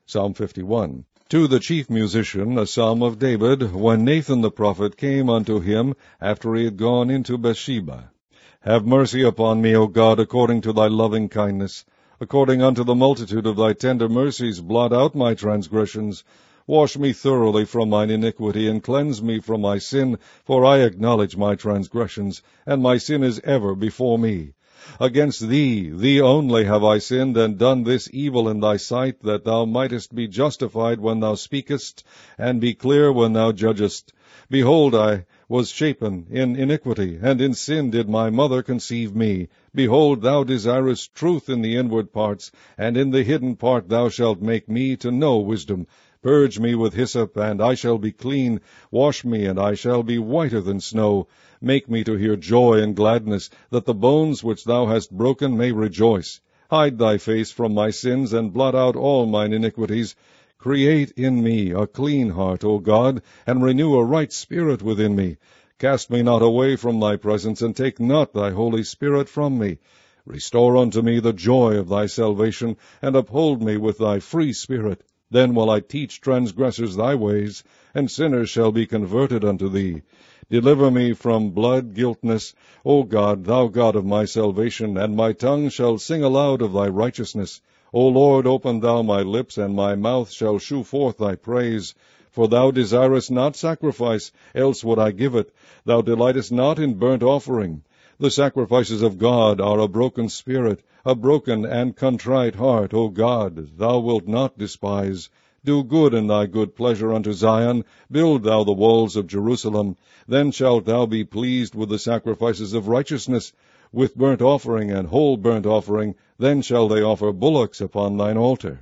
Psalm 51. To the chief musician, a psalm of David, when Nathan the prophet came unto him after he had gone into Bathsheba. Have mercy upon me, O God, according to thy loving kindness. According unto the multitude of thy tender mercies, blot out my transgressions. Wash me thoroughly from mine iniquity, and cleanse me from my sin, for I acknowledge my transgressions, and my sin is ever before me. Against thee, thee only, have I sinned, and done this evil in thy sight, that thou mightest be justified when thou speakest, and be clear when thou judgest. Behold, I was shapen in iniquity, and in sin did my mother conceive me. Behold, thou desirest truth in the inward parts, and in the hidden part thou shalt make me to know wisdom. Purge me with hyssop, and I shall be clean. Wash me, and I shall be whiter than snow. Make me to hear joy and gladness, that the bones which thou hast broken may rejoice. Hide thy face from my sins, and blot out all mine iniquities. Create in me a clean heart, O God, and renew a right spirit within me. Cast me not away from thy presence, and take not thy Holy Spirit from me. Restore unto me the joy of thy salvation, and uphold me with thy free spirit. Then will I teach transgressors thy ways, and sinners shall be converted unto thee. Deliver me from blood guiltness, O God, thou God of my salvation, and my tongue shall sing aloud of thy righteousness. O Lord, open thou my lips, and my mouth shall shew forth thy praise. For thou desirest not sacrifice, else would I give it. Thou delightest not in burnt offering. The sacrifices of God are a broken spirit, a broken and contrite heart, O God, thou wilt not despise. Do good in thy good pleasure unto Zion. Build thou the walls of Jerusalem. Then shalt thou be pleased with the sacrifices of righteousness, with burnt offering and whole burnt offering. Then shall they offer bullocks upon thine altar.